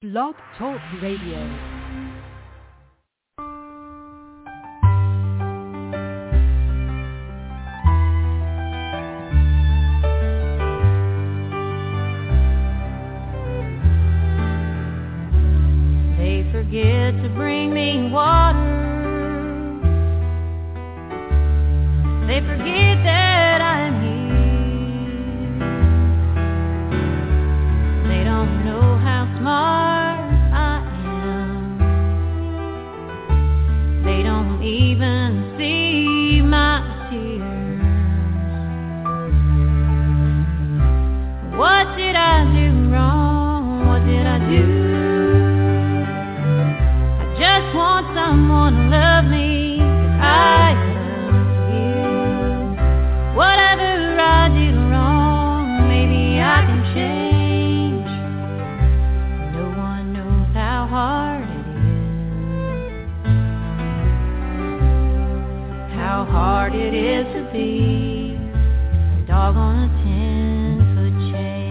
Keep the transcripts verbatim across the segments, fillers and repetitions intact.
Blog Talk Radio. Forget to bring me water. They forget that I'm here. They don't know how smart I am. They don't even see my tears. What did I do wrong? What did I do? Just want someone to love me, 'cause I love you. Whatever I did wrong, maybe I can change. No one knows how hard it is, how hard it is to be a dog on a ten-foot chain.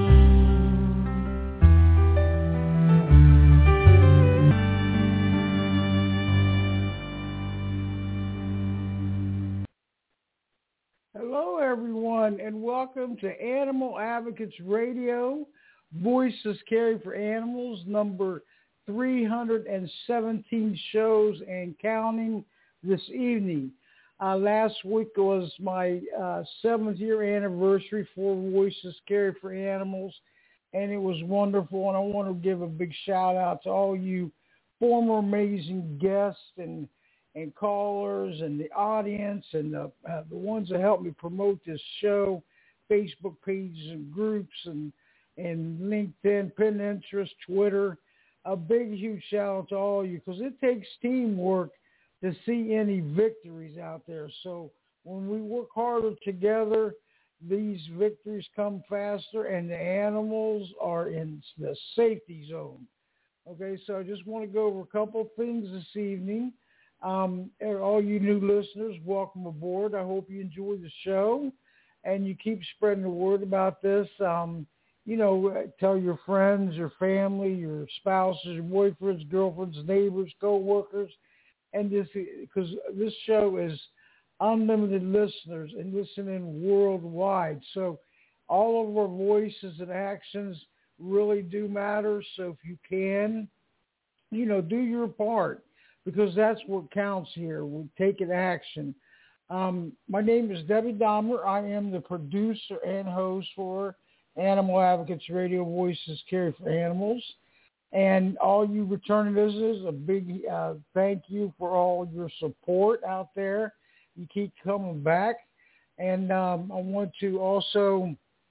Hello, everyone, and welcome to Animal Advocates Radio, Voices Caring for Animals, number three hundred seventeen shows and counting this evening. Uh, last week was my uh, seventh year anniversary for Voices Caring for Animals, and it was wonderful, and I want to give a big shout out to all you former amazing guests and and callers and the audience and the, uh, the ones that helped me promote this show, Facebook pages and groups and, and LinkedIn, Pinterest, Twitter. A big, huge shout out to all of you, because it takes teamwork to see any victories out there. So when we work harder together, these victories come faster and the animals are in the safety zone. Okay, so I just want to go over a couple of things this evening. Um, all you new listeners, welcome aboard. I hope you enjoy the show and you keep spreading the word about this. Um, you know, tell your friends, your family, your spouses, your boyfriends, girlfriends, neighbors, co-workers, and this, because this show is unlimited listeners and listening worldwide. So all of our voices and actions really do matter. So if you can, you know, do your part, because that's what counts here. We're taking action. Um, my name is Debbie Dahmer. I am the producer and host for Animal Advocates Radio, Voices Caring for Animals. And all you returning visitors, a big uh, thank you for all your support out there. You keep coming back. And um, I want to also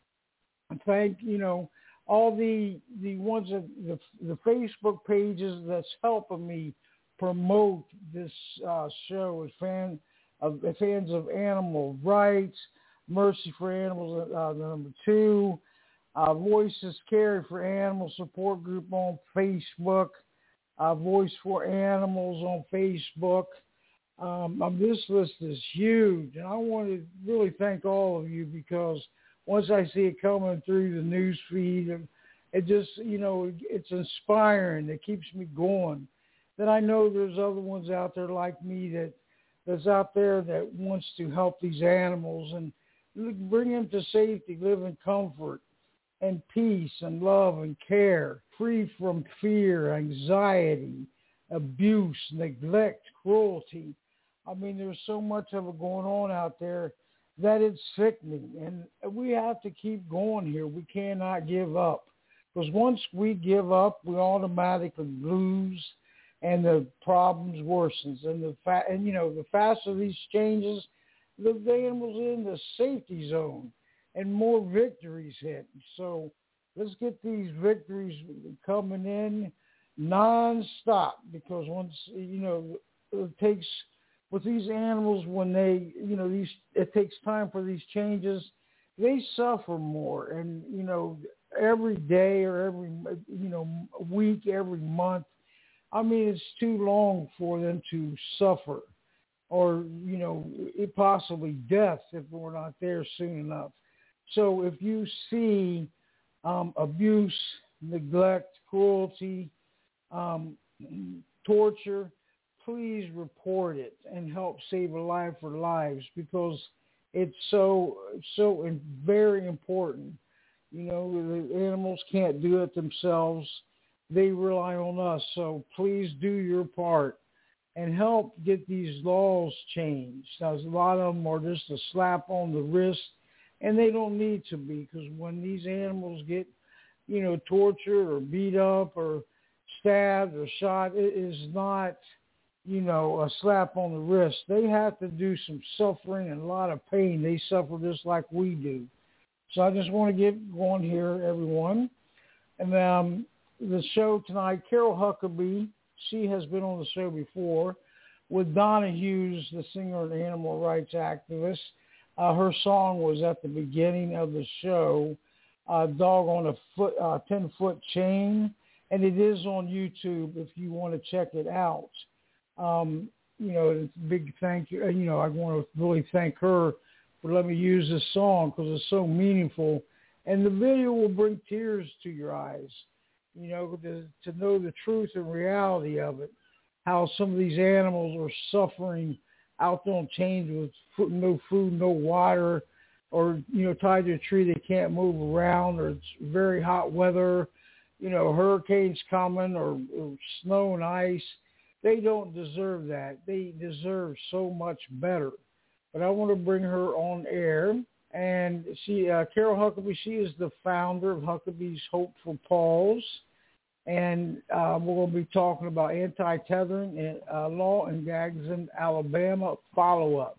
thank, you know, all the the ones that the, the Facebook pages that's helping me promote this uh, show as fan of fans of animal rights, Mercy for Animals, uh, number two, uh, Voices Caring for Animals support group on Facebook, uh, Voice for Animals on Facebook. Um, um, this list is huge, and I want to really thank all of you, because once I see it coming through the news feed, it just, you know, it's inspiring. It keeps me going. That I know there's other ones out there like me that that's out there that wants to help these animals and bring them to safety, live in comfort and peace and love and care, free from fear, anxiety, abuse, neglect, cruelty. I mean, there's so much of it going on out there that it's sickening, and we have to keep going here. We cannot give up, because once we give up, we automatically lose. And the problems worsens, and the fa- and you know the faster these changes, the, the animals in the safety zone, and more victories hit. So let's get these victories coming in nonstop, because once you know it takes with these animals, when they you know these it takes time for these changes, they suffer more, and you know every day or every you know week, every month. I mean, it's too long for them to suffer, or, you know, it possibly death if we're not there soon enough. So if you see um, abuse, neglect, cruelty, um, torture, please report it and help save a life or lives, because it's so, so very important. You know, the animals can't do it themselves. They rely on us. So please do your part and help get these laws changed. Now, a lot of them are just a slap on the wrist, and they don't need to be, because when these animals get, you know, tortured or beat up or stabbed or shot, it is not, you know, a slap on the wrist. They have to do some suffering and a lot of pain. They suffer just like we do. So I just want to get going here, everyone. And um, the show tonight, Carol Huckabee, she has been on the show before, with Donna Hughes, the singer and animal rights activist. Uh, her song was at the beginning of the show, uh, Dog on a foot, uh, ten-foot chain, and it is on YouTube if you want to check it out. Um, you know, it's a big thank you. You know, I want to really thank her for letting me use this song, because it's so meaningful. And the video will bring tears to your eyes, you know, to, to know the truth and reality of it, how some of these animals are suffering out there on chains with food, no food, no water, or, you know, tied to a tree they can't move around, or it's very hot weather, you know, hurricanes coming, or, or snow and ice. They don't deserve that. They deserve so much better. But I want to bring her on air. And she, uh, Carol Huckabee, she is the founder of Huckabee's Hope for Paws. And uh, we're going to be talking about anti-tethering uh, law in Gadsden, Alabama, follow-up.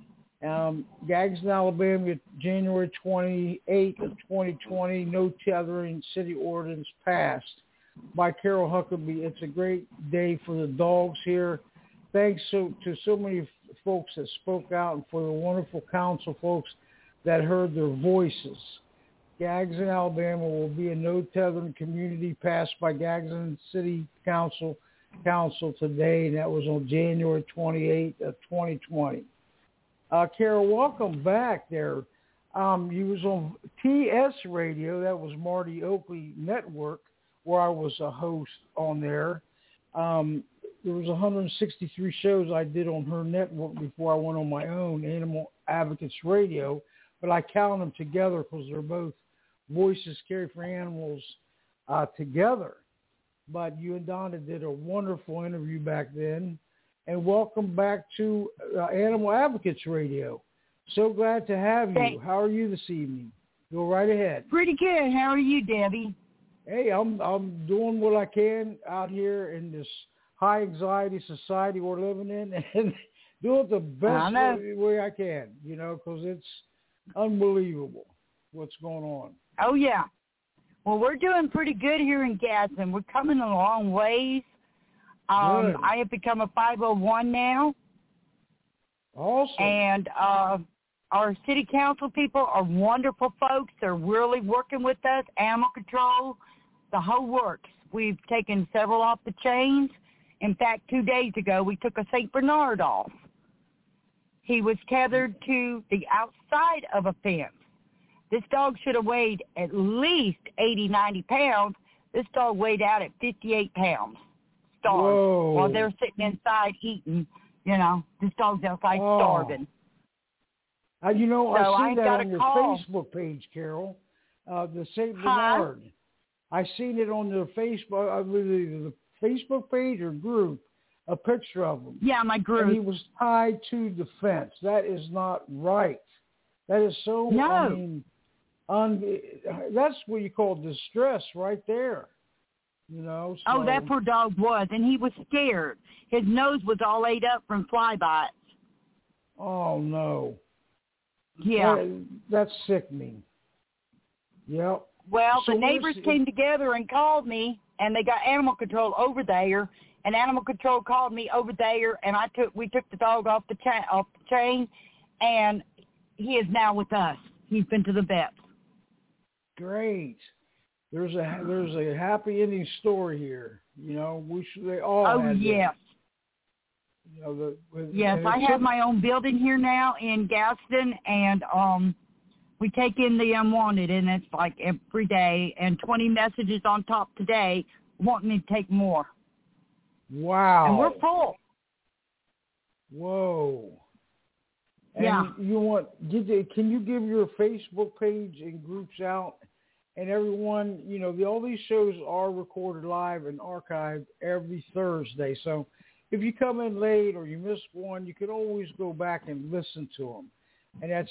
Um, Gadsden, Alabama, January twenty-eighth of twenty twenty, no tethering city ordinance passed by Carol Huckabee. It's a great day for the dogs here. Thanks so, to so many folks that spoke out, and for the wonderful council folks that heard their voices. Gadsden, Alabama will be a no tethering community passed by Gadsden City Council Council today, and that was on January twenty-eighth of twenty twenty. Uh, Carol, welcome back there. Um, you was on T S Radio, that was Marty Oakley Network, where I was a host on there. Um, there was one hundred sixty-three shows I did on her network before I went on my own, Animal Advocates Radio, but I count them together because they're both Voices Care for Animals uh, together. But you and Donna did a wonderful interview back then. And welcome back to uh, Animal Advocates Radio. So glad to have you. Thanks. How are you this evening? Go right ahead. Pretty good. How are you, Debbie? Hey, I'm I'm doing what I can out here in this high anxiety society we're living in, and doing the best way, way I can, you know, because it's unbelievable what's going on. Oh, yeah. Well, we're doing pretty good here in Gadsden. We're coming a long ways. Um, I have become a five oh one now. Awesome. And uh, our city council people are wonderful folks. They're really working with us, animal control, the whole works. We've taken several off the chains. In fact, two days ago, we took a Saint Bernard off. He was tethered to the outside of a fence. This dog should have weighed at least eighty, ninety pounds. This dog weighed out at fifty-eight pounds. Starved. Whoa. While they're sitting inside eating, you know, this dog's outside oh. starving. Uh, you know, so I see that on your call. Facebook page, Carol, uh, the Saint Huh? Bernard. I seen it on the Facebook, I believe the Facebook page or group, a picture of him. Yeah, my group. And he was tied to the fence. That is not right. That is so, no. I mean, un, that's what you call distress right there. You know. So. Oh, that poor dog was, and he was scared. His nose was all ate up from fly bites. Oh, no. Yeah. That, that's sickening. Yep. Well, so the neighbors this, came together and called me, and they got animal control over there, and animal control called me over there, and I took we took the dog off the cha- off the chain, and he is now with us. He's been to the vet. Great. There's a there's a happy ending story here. You know, we should they all. Oh had yes. That. You know the. With, yes, I have my own building here now in Gadsden, and um, We take in the unwanted, and it's like every day, and twenty messages on top today wanting me to take more. Wow. And we're full. Whoa. And yeah. you want, did they, can you give your Facebook page and groups out? And everyone, you know, the, all these shows are recorded live and archived every Thursday. So if you come in late or you miss one, you can always go back and listen to them. And that's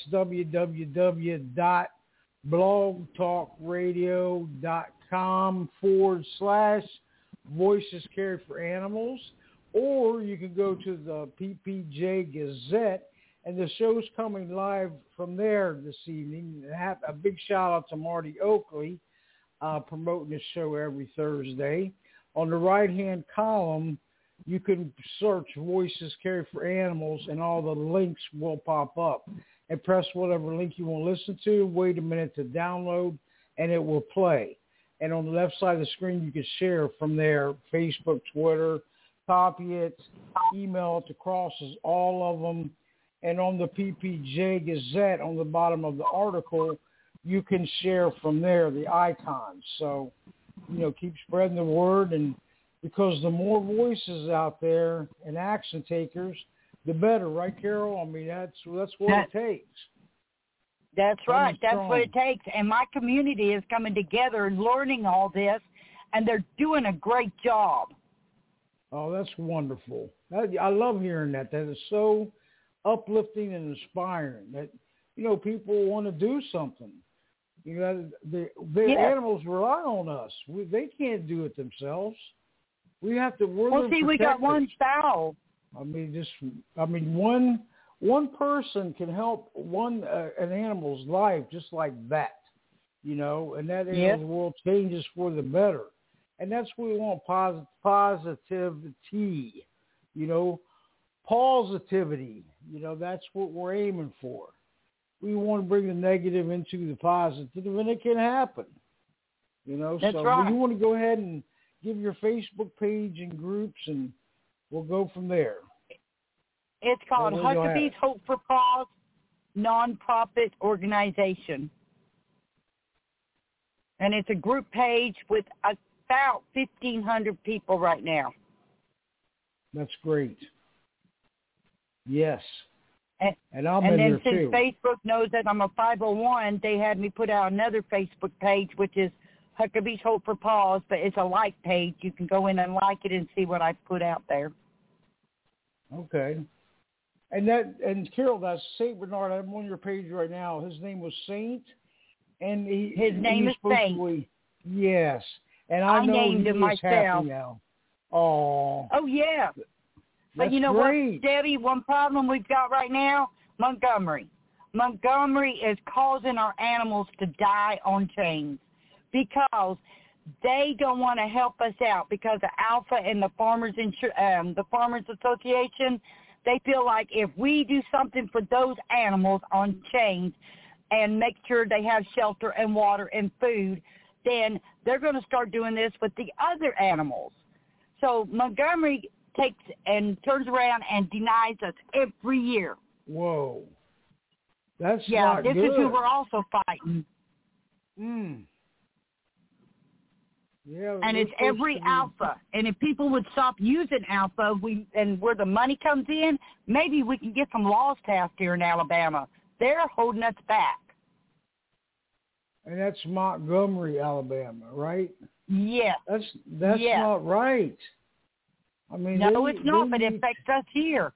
www.blogtalkradio.com forward slash Voices Cared for Animals. Or you can go to the P P J Gazette, and the show's coming live from there this evening. Have a big shout out to Marty Oakley uh, promoting the show every Thursday. On the right-hand column, you can search Voices Cared for Animals, and all the links will pop up. And press whatever link you want to listen to. Wait a minute to download, and it will play. And on the left side of the screen, you can share from there, Facebook, Twitter, copy it, email it to Crosses, all of them. And on the P P J Gazette, on the bottom of the article, you can share from there, the icons. So, you know, keep spreading the word. And because the more voices out there and action takers, the better, right, Carol? I mean, that's that's what that, it takes. That's right. That's what it takes. And my community is coming together and learning all this, and they're doing a great job. Oh, that's wonderful. That, I love hearing that. That is so uplifting and inspiring that, you know, people want to do something. You know, the, the yeah. animals rely on us. We, they can't do it themselves. We have to work. Well, see, we got one style. I mean, just, I mean, one one person can help one uh, an animal's life just like that, you know, and that animal's yep. world changes for the better. And that's what we want, posit- positivity, you know, positivity, you know, that's what we're aiming for. We want to bring the negative into the positive, and it can happen, you know. That's so right. you want to go ahead and give your Facebook page and groups, and we'll go from there. It's called Huckabee's Hope for Paws nonprofit organization. And it's a group page with about fifteen hundred people right now. That's great. Yes. And, and I'm and in then there since too. Facebook knows that I'm a five oh one, they had me put out another Facebook page, which is Huckabee's Hope for Paws, but it's a like page. You can go in and like it and see what I put out there. Okay. And that and Carol, that's Saint Bernard. I'm on your page right now. His name was Saint, and he his name is Saint. Be, yes, and I, I know named he him is myself. Happy now. Oh. Oh yeah. That's but you know great. what, Debbie? One problem we've got right now: Montgomery. Montgomery is causing our animals to die on chains because they don't want to help us out. Because the Alpha and the Farmers Insur- um, the Farmers Association. They feel like if we do something for those animals on chains and make sure they have shelter and water and food, then they're going to start doing this with the other animals. So Montgomery takes and turns around and denies us every year. Whoa. That's yeah, not this good. is who we're also fighting. Mm. Yeah, and it's every alpha. And if people would stop using alpha, we and where the money comes in, maybe we can get some laws passed here in Alabama. They're holding us back. And that's Montgomery, Alabama, right? Yes. That's that's yes. not right. I mean, no, they, it's not, but need... it affects us here.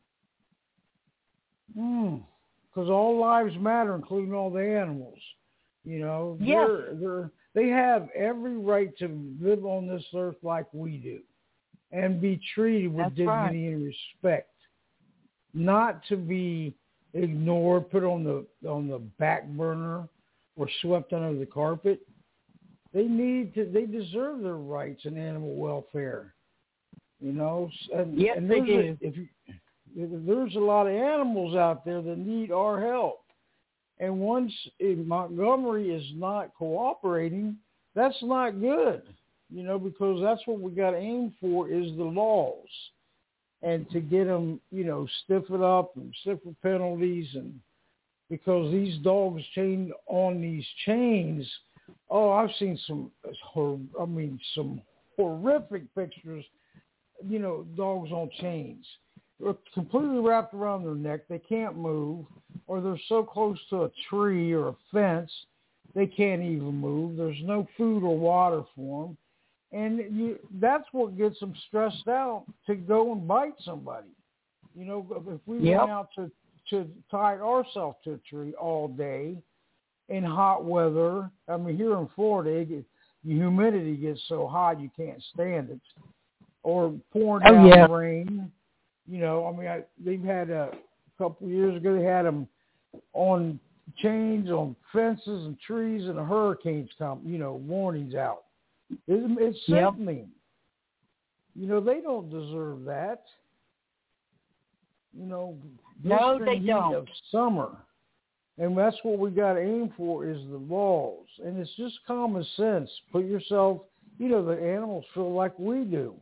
Hmm. Because all lives matter, including all the animals. You know, yes. they're they're. They have every right to live on this earth like we do and be treated with That's dignity right. and respect, not to be ignored, put on the on the back burner or swept under the carpet. They need to, they deserve their rights in animal welfare, you know. And, yes, and they do. A, if, you, if there's a lot of animals out there that need our help. And once Montgomery is not cooperating, that's not good, you know, because that's what we got to aim for is the laws and to get them, you know, stiff it up and stiffer penalties and, because these dogs chained on these chains. Oh, I've seen some, I mean, some horrific pictures. You know, dogs on chains. They're completely wrapped around their neck. They can't move, or they're so close to a tree or a fence, they can't even move. There's no food or water for them. And you, that's what gets them stressed out to go and bite somebody. You know, if we yep. went out to, to tie ourselves to a tree all day in hot weather, I mean, here in Florida, it gets, the humidity gets so hot you can't stand it. Or pouring down oh, yeah. rain. You know, I mean, I, they've had a, a couple of years ago, they had them on chains on fences and trees, and the hurricanes come, you know, warnings out. It, it's sickening. Yep. You know, they don't deserve that. You know, no, they heat don't. Of summer. And that's what we got to aim for is the laws. And it's just common sense. Put yourself, you know, the animals feel like we do.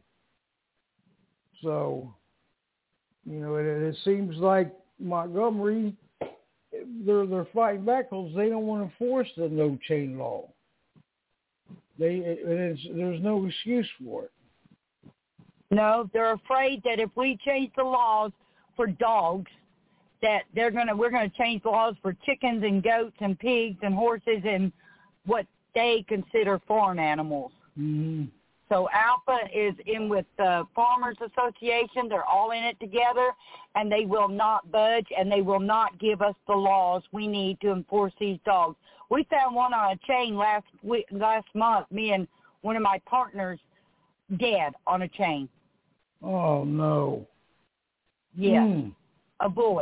So, you know, it, it seems like Montgomery, they're they're fighting back because they don't want to enforce the no chain law. They it, it's, there's no excuse for it. No, they're afraid that if we change the laws for dogs, that they're gonna we're gonna change the laws for chickens and goats and pigs and horses and what they consider farm animals. Mm-hmm. So Alpha is in with the Farmers Association. They're all in it together, and they will not budge, and they will not give us the laws we need to enforce these dogs. We found one on a chain last week, last month, me and one of my partners, dead on a chain. Oh, no. Yes, mm. a boy.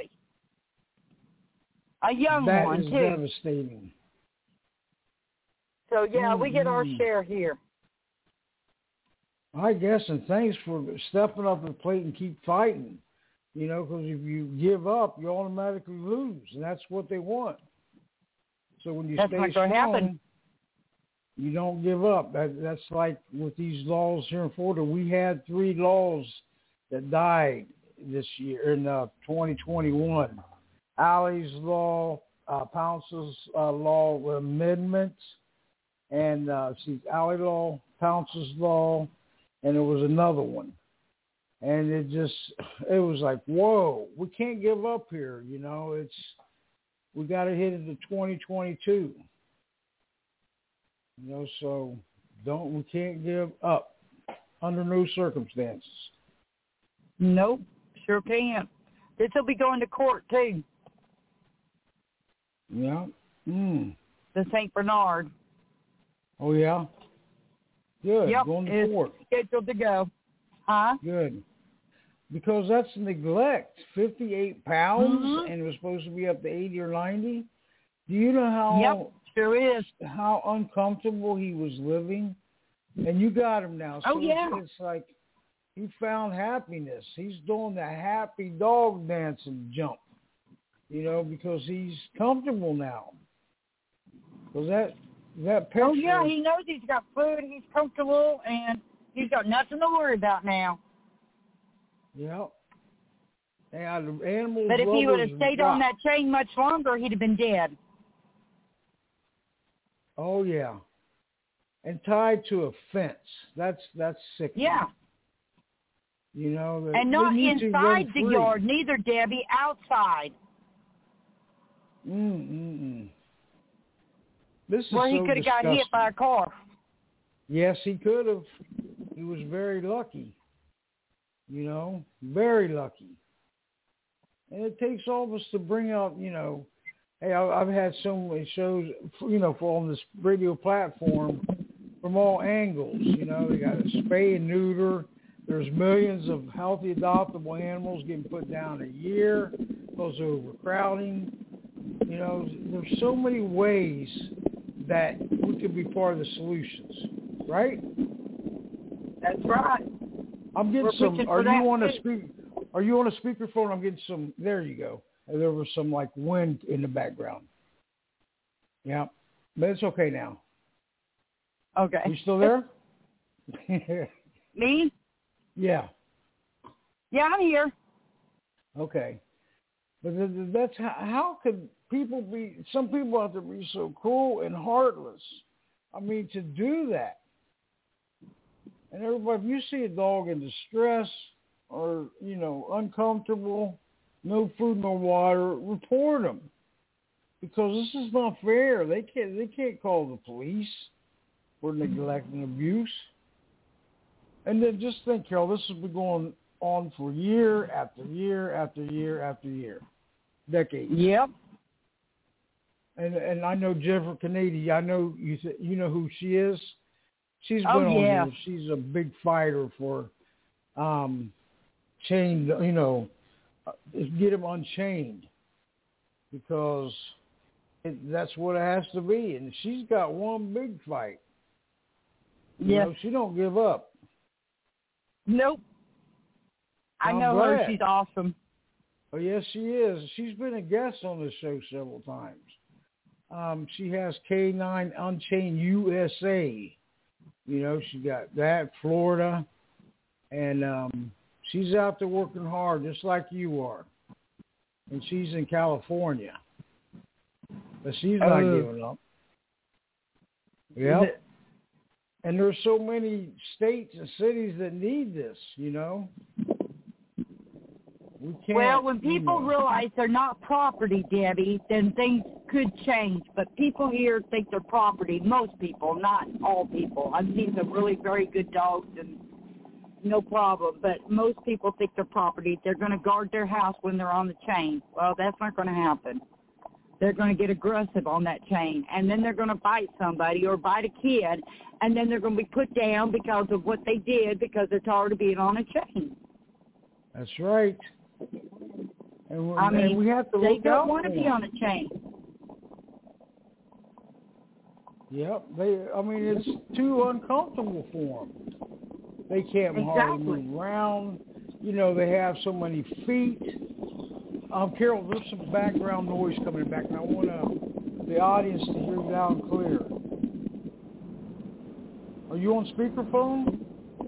A young that one, is too. Devastating. So, yeah, mm-hmm. we get our share here. I guess, and thanks for stepping up to the plate and keep fighting, you know, because if you give up, you automatically lose, and that's what they want. So when you that's stay not strong, happen. you don't give up. That, that's like with these laws here in Florida. We had three laws that died this year in uh, twenty twenty-one. Allie's Law, uh, Pounce's uh, Law Amendments, and uh, see, Allie Law, Pounce's Law, and there was another one. And it just, it was like, whoa, we can't give up here. You know, it's, we got to hit into twenty twenty-two. You know, so don't, we can't give up under no circumstances. Nope, sure can't. This will be going to court, too. Yeah. Mm. The Saint Bernard. Oh, yeah? Good. Yep, Going to it's court. scheduled to go. Huh? Good. Because that's neglect. fifty-eight pounds, mm-hmm. and it was supposed to be up to eighty or ninety. Do you know how yep, sure is. how uncomfortable he was living? And you got him now. So oh, yeah. It's, it's like he found happiness. He's doing the happy dog dancing jump, you know, because he's comfortable now. Because that, that picture... Oh, yeah, he knows he's got food, he's comfortable, and he's got nothing to worry about now. Yeah. And animals. But if he would have stayed rock. on that chain much longer, he'd have been dead. Oh, yeah. And tied to a fence. That's that's sick. Yeah. You know. And not inside the yard, neither, Debbie. Outside. Mm-mm-mm. This is Where he so could have got hit by a car. Yes, he could have. He was very lucky. You know, very lucky. And it takes all of us to bring out, you know, hey, I've had so many shows, you know, for on this radio platform from all angles. You know, they got a spay and neuter. There's millions of healthy adoptable animals getting put down a year because of overcrowding. You know, there's so many ways that we could be part of the solutions, right? That's right. I'm getting We're some. Are you on a too. speak? Are you on a speakerphone? I'm getting some. There you go. There was some like wind in the background. Yeah, but it's okay now. Okay. You still there? Me? Yeah. Yeah, I'm here. Okay, but that's how, how could people be, some people have to be so cruel and heartless. I mean, to do that. And everybody, if you see a dog in distress or, you know, uncomfortable, no food, no water, report them. Because this is not fair. They can't, they can't call the police for neglect and abuse. And then just think, Carol, this has been going on for year after year after year after year. Decades. Yep. And and I know Jennifer Kennedy. I know you. You know who she is. She's been oh, on yeah. here. She's a big fighter for um, chained. You know, get them unchained because it, that's what it has to be. And she's got one big fight. You Yeah. know, she don't give up. Nope. I I'm know glad. her. She's awesome. Oh, yes, she is. She's been a guest on this show several times. Um, she has K nine Unchained U S A. You know, she got that, Florida. And um, she's out there working hard just like you are. And she's in California. But she's not Oh. giving up. Yep. And there's so many states and cities that need this, you know. We can't, Well, when people you know. realize they're not property, Debbie, then things could change. But people here think they're property. Most people, not all people. I've seen some really very good dogs and no problem. But most people think they're property. They're going to guard their house when they're on the chain. Well, that's not going to happen. They're going to get aggressive on that chain, and then they're going to bite somebody or bite a kid, and then they're going to be put down because of what they did because they're tired of being on a chain. That's right. And, we, I mean, and we have to they look don't out want to for be them. on a chain. Yep. They. I mean, it's too uncomfortable for them. They can't hardly Exactly. move around. You know, they have so many feet. Um, Carol, there's some background noise coming back, and I want uh, the audience to hear you loud and clear. Are you on speakerphone?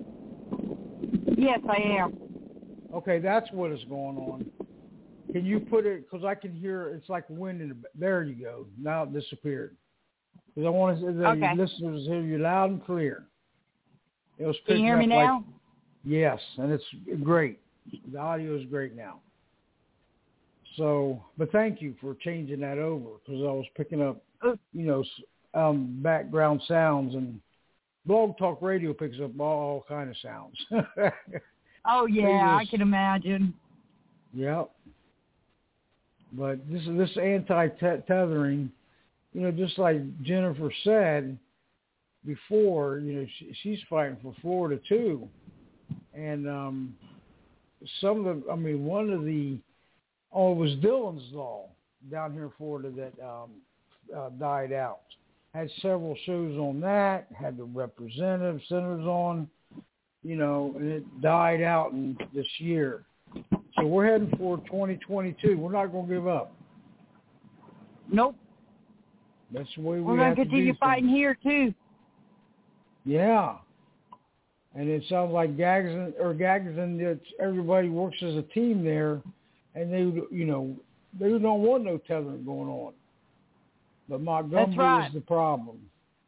Yes, I am. Okay, that's what is going on. Can you put it, because I can hear, it's like wind in the, there you go. Now it disappeared. Because I want to, the Okay. listeners to hear you loud and clear. It was Can you picking hear me up now? like, yes, and it's great. The audio is great now. So, but thank you for changing that over, because I was picking up, you know, um, background sounds, and Blog Talk Radio picks up all, all kind of sounds. Oh, yeah, I just- can imagine. Yep. But this this anti-tethering, you know, just like Jennifer said before, you know, she, she's fighting for Florida too. And um, some of the, I mean, one of the, oh, it was Dylan's Law down here in Florida that um, uh, died out. Had several shows on that, had the representative senators on, you know, and it died out in this year. So we're heading for twenty twenty-two. We're not going to give up. Nope. That's the way we We're going have to to continue do fighting things. here, too. Yeah. And it sounds like Gags or Gagsden, that everybody works as a team there, and they, you know, they don't want no tethering going on. But Montgomery That's right. is the problem.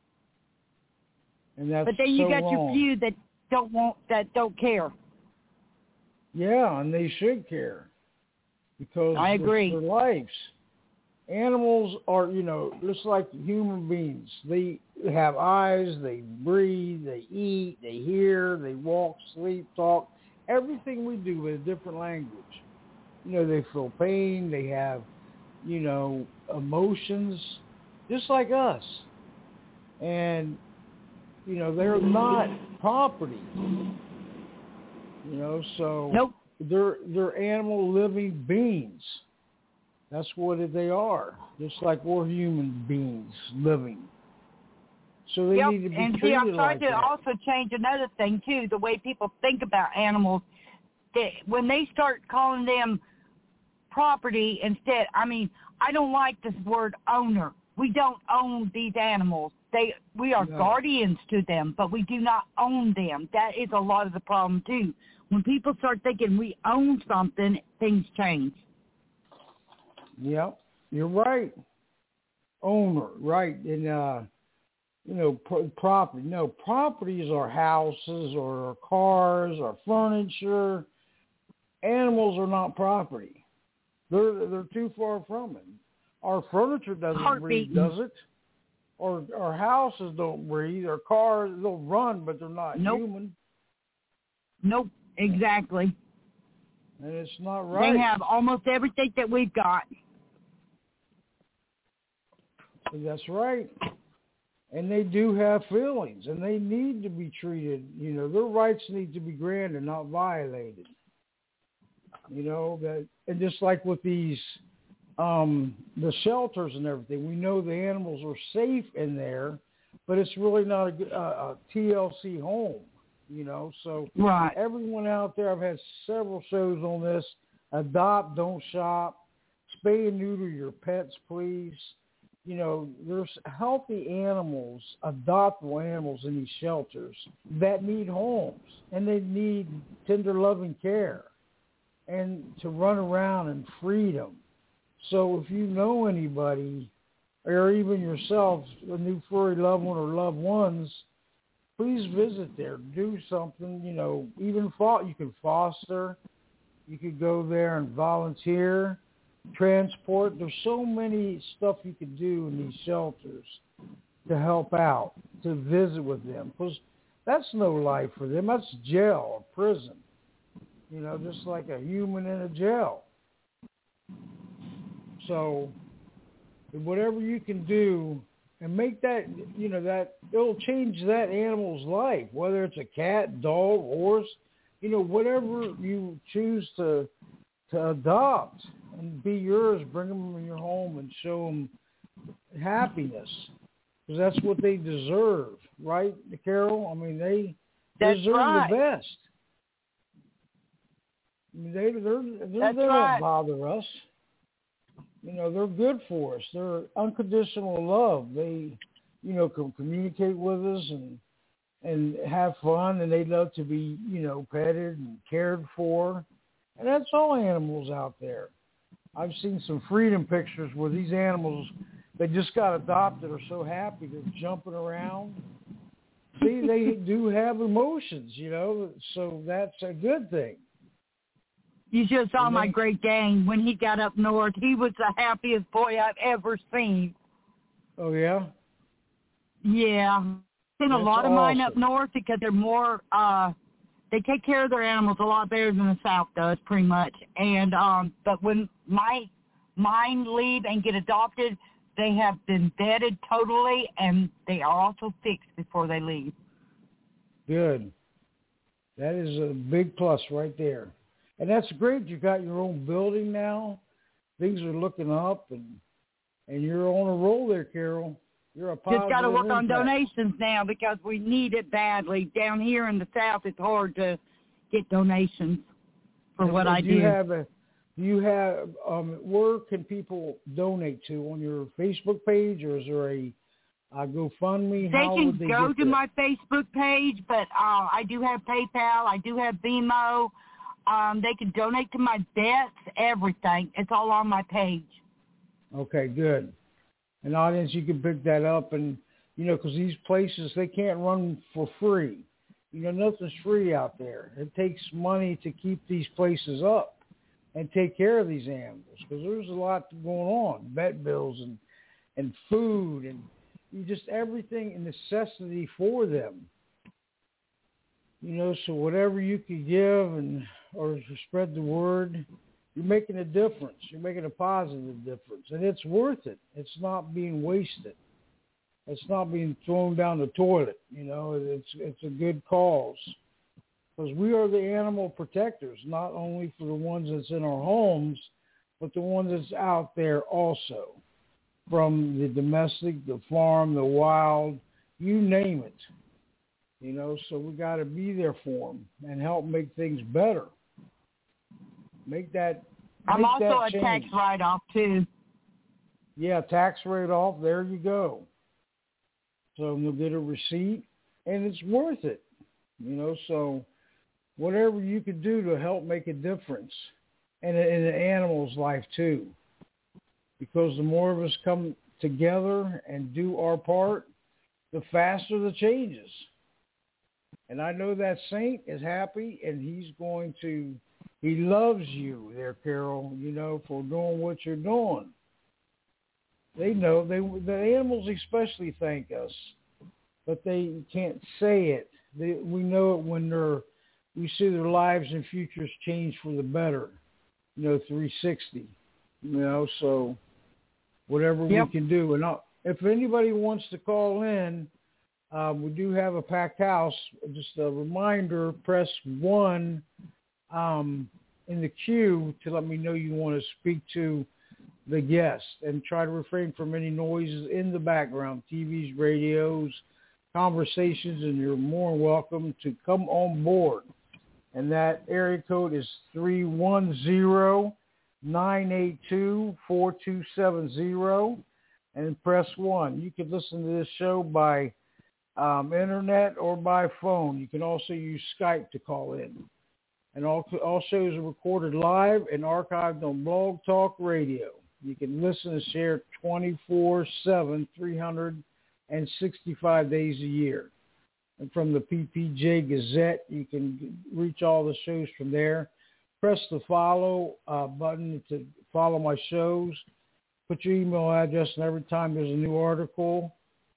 And that's But then you so got wrong. your few that don't want, that don't care. Yeah, and they should care because I agree. it's their lives. Animals are, you know, just like human beings. They have eyes, they breathe, they eat, they hear, they walk, sleep, talk. Everything we do with a different language. You know, they feel pain, they have, you know, emotions, just like us. And, you know, they're not property. You know, so Nope. they're they're animal living beings. That's what they are. Just like we're human beings living. So they Yep. need to be And see, treated I'm trying like to that. also change another thing, too, the way people think about animals. That when they start calling them property instead, I mean, I don't like this word owner. We don't own these animals. They we are No. guardians to them, but we do not own them. That is a lot of the problem too. When people start thinking we own something, things change. Yep. You're right. Owner, right. And, uh, you know, pro- property. No, properties are houses or our cars or furniture. Animals are not property. They're they're too far from it. Our furniture doesn't breathe, does it? Or our houses don't breathe. Our cars, they'll run, but they're not nope. human. Nope, exactly. And it's not right. They have almost everything that we've got. That's right. And they do have feelings, and they need to be treated. You know, their rights need to be granted, not violated. You know, that, and just like with these, um, the shelters and everything, we know the animals are safe in there, but it's really not a, a, a T L C home, you know. So right. Everyone out there, I've had several shows on this. Adopt, don't shop. Spay and neuter your pets, please. You know, there's healthy animals, adoptable animals in these shelters that need homes, and they need tender, loving care and to run around in freedom. So if you know anybody, or even yourself, a new furry loved one or loved ones, please visit there. Do something, you know, even fo- you can foster. You could go there and volunteer. Transport. There's so many stuff you could do in these shelters to help out, to visit with them, because that's no life for them. That's jail or prison, you know, just like a human in a jail. So whatever you can do and make that, you know, that it'll change that animal's life, whether it's a cat, dog, horse, you know, whatever you choose to to adopt and be yours, bring them in your home and show them happiness, because that's what they deserve, right, Carol? I mean, they that's deserve right. the best. I mean, they, they're, they're, that's they don't right. bother us. You know, they're good for us. They're unconditional love. They, you know, can communicate with us and and have fun, and they love to be, you know, petted and cared for. And that's all animals out there. I've seen some freedom pictures where these animals, they just got adopted, are so happy, they're jumping around. See, they do have emotions, you know, so that's a good thing. You just saw and my they, Great Dane when he got up north. He was the happiest boy I've ever seen. Oh, yeah? Yeah. I've seen a That's lot of awesome. mine up north because they're more, uh, they take care of their animals a lot better than the South does, pretty much. And um, but when my mine leave and get adopted, they have been vetted totally, and they are also fixed before they leave. Good. That is a big plus right there. And that's great. You got your own building now. Things are looking up, and and you're on a roll there, Carol. You're a positive Just got to work impact. on donations now because we need it badly. Down here in the South, it's hard to get donations for and, what and I do. do. You have a, do you have, um, where can people donate to? On your Facebook page, or is there a uh, GoFundMe? They How can would they go get to there? my Facebook page, but uh, I do have PayPal. I do have Venmo. Um, they can donate to my bets, everything. It's all on my page. Okay, good. And audience, you can pick that up, and you know, because these places, they can't run for free. You know, nothing's free out there. It takes money to keep these places up and take care of these animals, because there's a lot going on, vet bills and and food and you just everything, and necessity for them. You know, so whatever you can give and or to spread the word, you're making a difference. You're making a positive difference, and it's worth it. It's not being wasted. It's not being thrown down the toilet. You know, it's it's a good cause, because we are the animal protectors, not only for the ones that's in our homes, but the ones that's out there also, from the domestic, the farm, the wild, you name it. You know, so we got to be there for them and help make things better. Make that. Make I'm also that a change. tax write-off, too. Yeah, tax write-off. There you go. So you'll get a receipt, and it's worth it. You know, so whatever you could do to help make a difference, and in an animal's life too. because the more of us come together and do our part, the faster the changes. And I know that Saint is happy, and he's going to, he loves you there, Carol, you know, for doing what you're doing. They know, they the animals especially thank us, but they can't say it. They, we know it when they're, we see their lives and futures change for the better, you know, three sixty, you know, so whatever yep. we can do. And I'll, if anybody wants to call in, um, we do have a packed house. Just a reminder, press one um, in the queue to let me know you want to speak to the guest, and try to refrain from any noises in the background, T Vs, radios, conversations, and you're more than welcome to come on board. And that area code is three one zero, nine eight two, four two seven zero, and press one. You can listen to this show by um, internet or by phone. You can also use Skype to call in. And all, all shows are recorded live and archived on Blog Talk Radio. You can listen and share twenty-four seven, three hundred sixty-five days a year. And from the P P J Gazette, you can reach all the shows from there. Press the follow uh, button to follow my shows. Put your email address, and every time there's a new article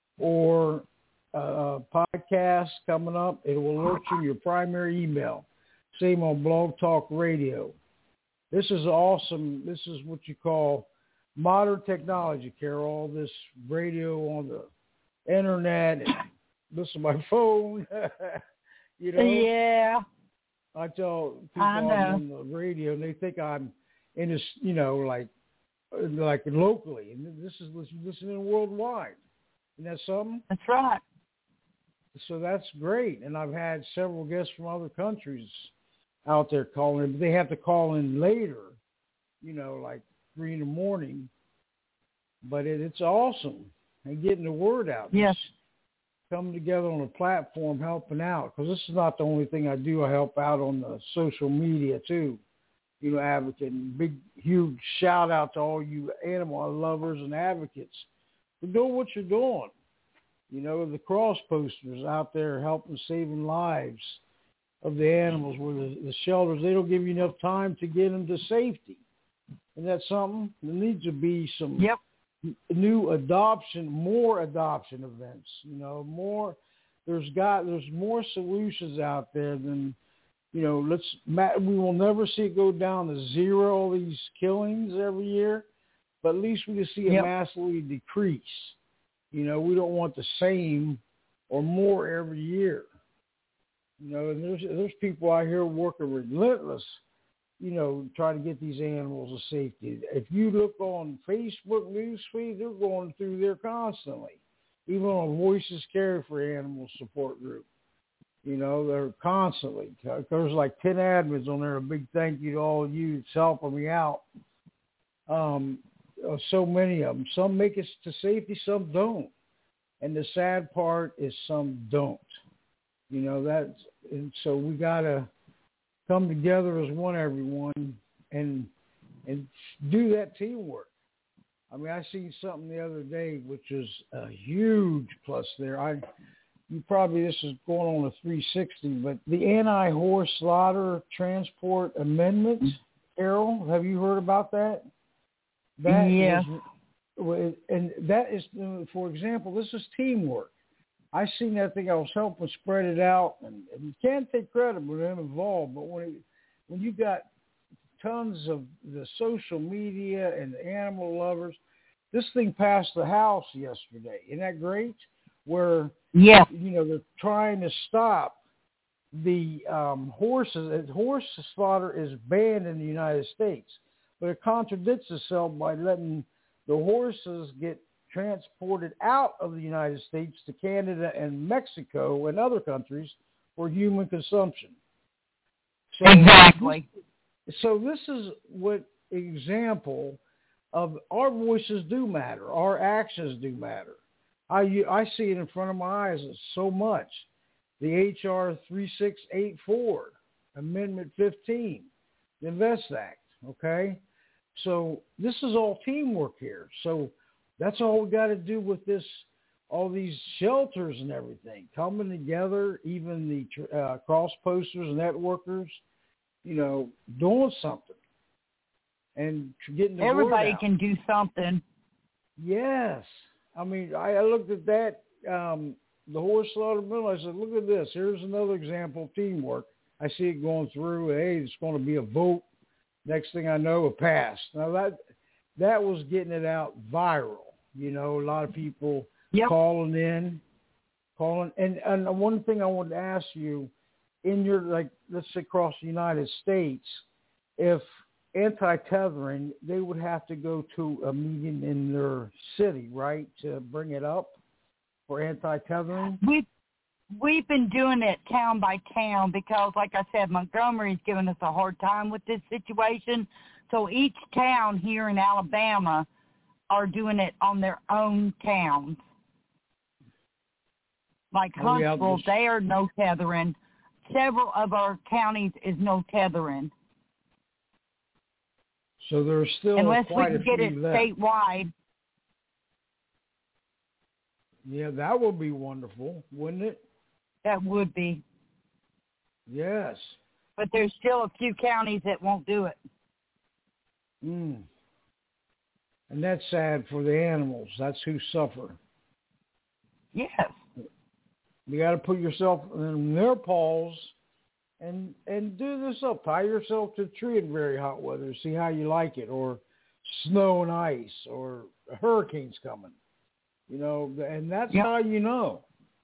or a podcast coming up, it will alert you your primary email. Same on Blog Talk Radio. This is awesome. This is what you call modern technology, Carol. All this radio on the internet and this is my phone. You know? Yeah. I tell people I know. I'm on the radio, and they think I'm in this, you know, like like locally. And this is listening worldwide. Isn't that something? That's right. So that's great. And I've had several guests from other countries out there calling in, but they have to call in later, you know, like three in the morning. But it, it's awesome. And getting the word out. Yes. Just come together on a platform helping out. Because this is not the only thing I do. I help out on the social media too. You know, advocating. Big, huge shout out to all you animal lovers and advocates for doing what you're doing. You know, the cross posters out there helping, saving lives of the animals, where the, the shelters, they don't give you enough time to get them to safety. And that's something. There needs to be some yep. new adoption, more adoption events. You know, more. There's got there's more solutions out there than, you know. Let's we will never see it go down to zero, all these killings every year, but at least we can see it yep. massively decrease. You know, we don't want the same or more every year. You know, and there's there's people out here working relentless, you know, trying to get these animals to safety. If you look on Facebook newsfeed, they're going through there constantly. Even on Voices Care for Animals support group, you know, they're constantly. There's like ten admins on there. A big thank you to all of you that's helping me out. Um, so many of them. Some make it to safety, some don't. And the sad part is some don't. You know, that's, and so we got to come together as one, everyone, and and do that teamwork. I mean, I seen something the other day, which is a huge plus there. I, you probably, this is going on a three sixty, but the anti-horse slaughter transport amendment, Errol, have you heard about that? That yeah. Is, and that is, for example, this is teamwork. I seen that thing. I was helping spread it out, and, and you can't take credit for them involved. But when it, when you got tons of the social media and the animal lovers, this thing passed the House yesterday. Isn't that great? Where yeah, you know, they're trying to stop the um, horses. Horse slaughter is banned in the United States, but it contradicts itself by letting the horses get transported out of the United States to Canada and Mexico and other countries for human consumption. So exactly. This, so this is what example of our voices do matter. Our actions do matter. I, I see it in front of my eyes so much. The H R thirty-six eighty-four, Amendment fifteen, the INVEST Act, okay? So this is all teamwork here. So that's all we got to do with this, all these shelters and everything, coming together, even the uh, cross-posters, networkers, you know, doing something and getting the Everybody word out. can do something. Yes. I mean, I, I looked at that, um, the horse slaughter bill. I said, look at this. Here's another example of teamwork. I see it going through. Hey, it's going to be a vote. Next thing I know, a pass. Now, that that was getting it out viral. You know, a lot of people yep. calling in, calling. And, and one thing I wanted to ask you, in your, like, let's say across the United States, if anti-tethering, they would have to go to a meeting in their city, right, to bring it up for anti-tethering? We've, we've been doing it town by town because, like I said, Montgomery's given us a hard time with this situation. So each town here in Alabama are doing it on their own towns. Like Oh, yeah, Huntsville, just- they are no tethering. Several of our counties is no tethering. So there's still Unless we quite can a get few it left. statewide. Yeah, that would be wonderful, wouldn't it? That would be. Yes. But there's still a few counties that won't do it. Mm. And that's sad for the animals. That's who suffer. Yes. You got to put yourself in their paws and and do this up. Tie yourself to a tree in very hot weather. See how you like it, or snow and ice, or hurricanes coming. You know, and that's yep. how you know.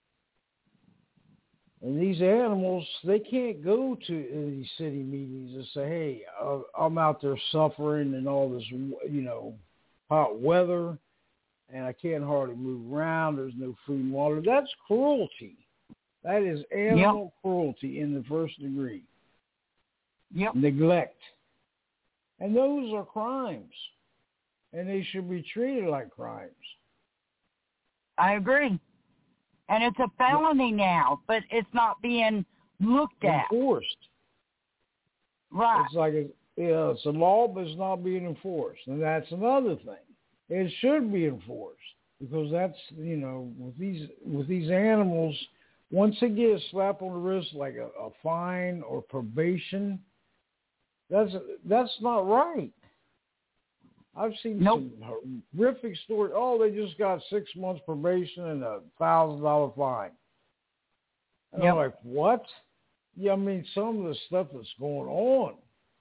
And these animals, they can't go to these city meetings and say, hey, uh, I'm out there suffering and all this, you know, hot weather, and I can't hardly move around. There's no food and water. That's cruelty. That is animal yep. cruelty in the first degree. Yep. Neglect. And those are crimes. And they should be treated like crimes. I agree. And it's a felony now, but it's not being looked at. Enforced. Right. It's like, a, yeah, it's a law, but it's not being enforced. And that's another thing. It should be enforced because that's, you know, with these with these animals, once they get a slap on the wrist like a, a fine or probation, that's that's not right. I've seen nope. some horrific stories. Oh, they just got six months probation and a thousand dollar fine. And yep. I'm like, what? Yeah, I mean, some of the stuff that's going on,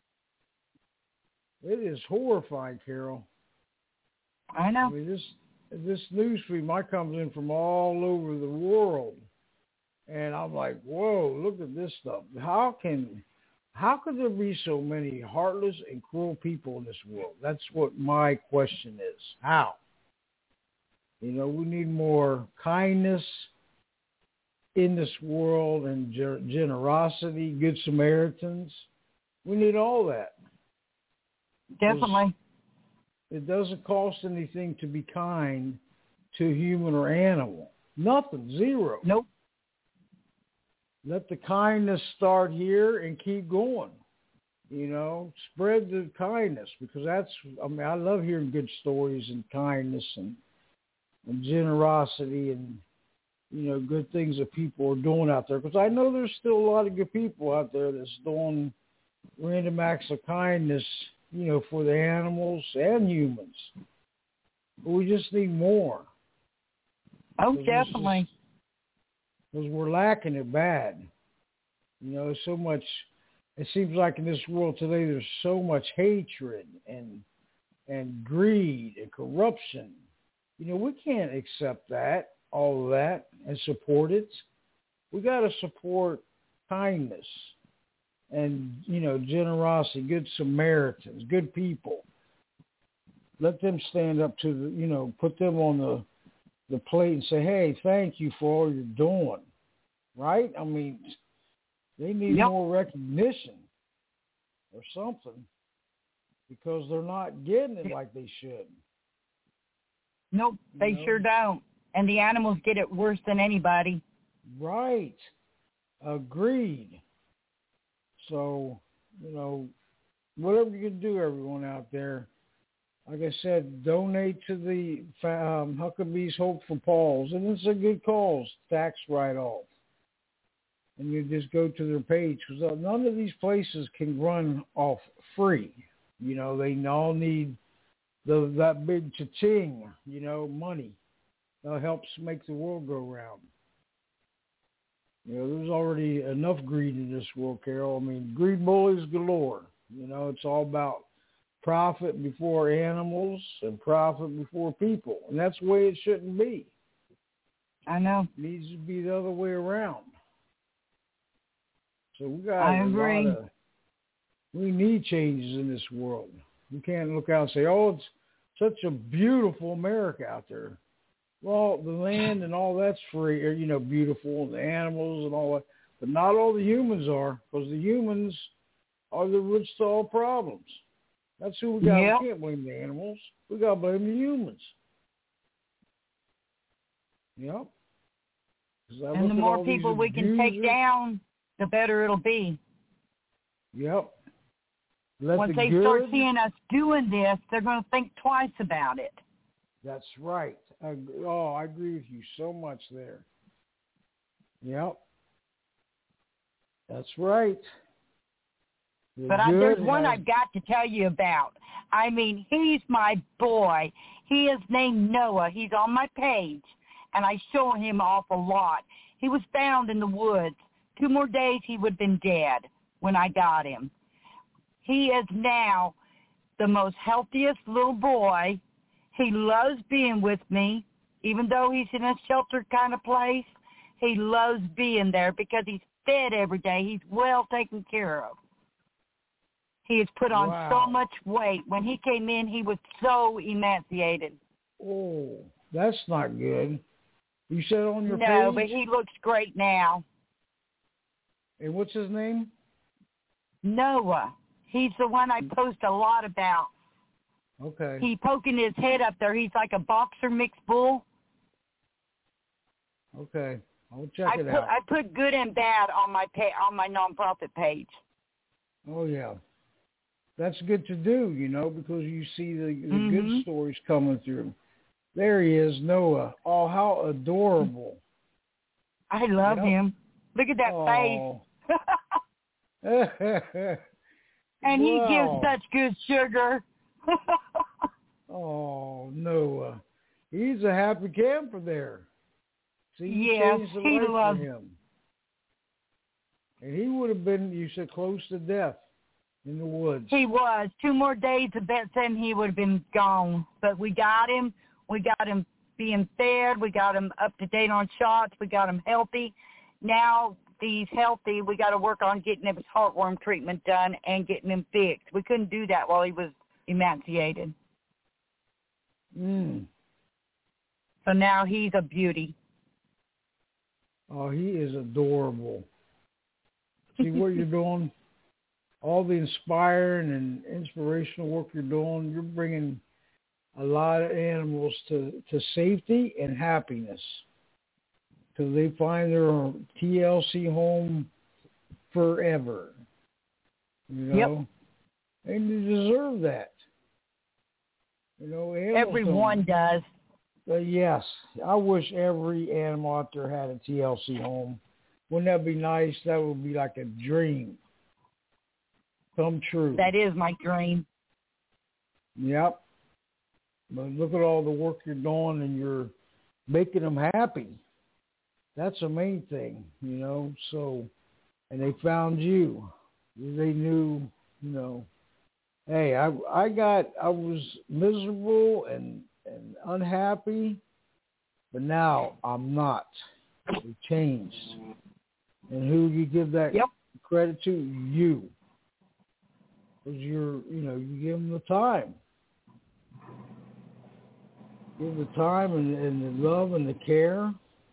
it is horrifying, Carol. I know. I mean, this this news feed might comes in from all over the world, and I'm like, whoa, look at this stuff. How can how could there be so many heartless and cruel people in this world? That's what my question is. How? You know, we need more kindness in this world and generosity, good Samaritans. We need all that. Definitely. It doesn't cost anything to be kind to human or animal. Nothing. Zero. Nope. Let the kindness start here and keep going. You know, spread the kindness because that's, I mean, I love hearing good stories and kindness and, and generosity and, you know, good things that people are doing out there. Because I know there's still a lot of good people out there that's doing random acts of kindness, you know, for the animals and humans. But we just need more. Oh, definitely. Because we're lacking it bad. You know, so much, it seems like in this world today there's so much hatred and and greed and corruption. You know, we can't accept that, all of that, and support it. We got to support kindness and, you know, generosity, good Samaritans, good people. Let them stand up to the, you know, put them on the the plate and say, hey, thank you for all you're doing. Right? I mean, they need yep. more recognition or something because they're not getting it like they should. Nope, you they know? Sure don't. And the animals get it worse than anybody. Right. Agreed. So, you know, whatever you can do, everyone out there, like I said, donate to the um, Huckabee's Hope for Paws, and it's a good cause, tax write-off. And you just go to their page, because none of these places can run off free. You know, they all need the that big cha-ching, you know, money that helps make the world go round. You know, there's already enough greed in this world, Carol. I mean, greed bullies galore. You know, it's all about profit before animals and profit before people. And that's the way it shouldn't be. I know. It needs to be the other way around. So we got I a agree. lot of, we need changes in this world. We can't look out and say, oh, it's such a beautiful America out there. Well, the land and all that's free, or, you know, beautiful, and the animals and all that. But not all the humans are, because the humans are the roots to all problems. That's who we got. Yep. We can't blame the animals. We got to blame the humans. Yep. And the more people we can take down, the better it'll be. Yep. Let Once the they good, start seeing us doing this, they're going to think twice about it. That's right. I, oh, I agree with you so much there. Yep. That's right. The but I, there's one has, I've got to tell you about. I mean, he's my boy. He is named Noah. He's on my page, and I show him off a lot. He was found in the woods. Two more days, he would have been dead when I got him. He is now the most healthiest little boy. He loves being with me, even though he's in a sheltered kind of place. He loves being there because he's fed every day. He's well taken care of. He has put on wow. so much weight. When he came in, he was so emaciated. Oh, that's not good. You said on your no, page? No, but he looks great now. And what's his name? Noah. He's the one I post a lot about. Okay. He poking his head up there. He's like a boxer mixed bull. Okay. I'll check I it put, out. I put good and bad on my pay, on my nonprofit page. Oh, yeah. That's good to do, you know, because you see the, the mm-hmm. good stories coming through. There he is, Noah. Oh, how adorable. I love yep. him. Look at that oh. face. And he wow. gives such good sugar. oh, Noah. He's a happy camper there. See, you yes, changed the he life loves for him. And he would have been, you said, close to death in the woods. He was. Two more days, the vet said he would have been gone. But we got him. We got him being fed. We got him up to date on shots. We got him healthy. Now he's healthy. We got to work on getting his heartworm treatment done and getting him fixed. We couldn't do that while he was emaciated. Mm. So now he's a beauty. Oh, he is adorable. See what you're doing? All the inspiring and inspirational work you're doing, you're bringing a lot of animals to, to safety and happiness till they find their T L C home forever. You know? Yep. And you deserve that. You know, everyone does. Uh, yes. I wish every animal out there had a T L C home. Wouldn't that be nice? That would be like a dream come true. That is my dream. Yep. But look at all the work you're doing, and you're making them happy. That's the main thing, you know. So, and they found you. They knew, you know, hey, I I got, I was miserable and, and unhappy, but now I'm not. It changed. And who you give that yep. credit to? You. Because you're, you know, you give them the time. Give the time and, and the love and the care.